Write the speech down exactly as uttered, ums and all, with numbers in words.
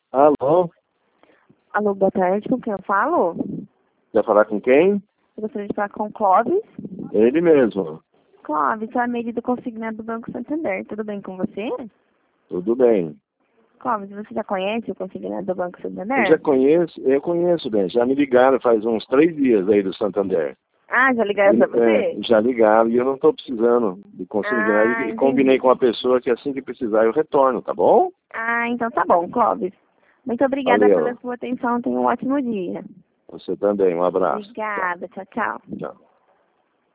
Alô? Alô, boa tarde, com quem eu falo? Quer falar com quem? Eu gostaria de falar com o Clóvis. Ele mesmo. Clóvis, sou a Meire do Consignado do Banco Santander. Tudo bem com você? Tudo bem. Clóvis, você já conhece o Consignado do Banco Eu Santander? já conheço, eu conheço bem. Já me ligaram faz uns três dias aí do Santander. Ah, já ligaram pra você? É, já ligaram e eu não estou precisando de consignar. Ah, E combinei entendi. com a pessoa que assim que precisar eu retorno, tá bom? Ah, então tá bom, Clóvis. Muito obrigada pela Valeu. sua atenção. Tenha um ótimo dia. Você também. Um abraço. Tchau. Obrigada. Tchau, tchau. Tchau.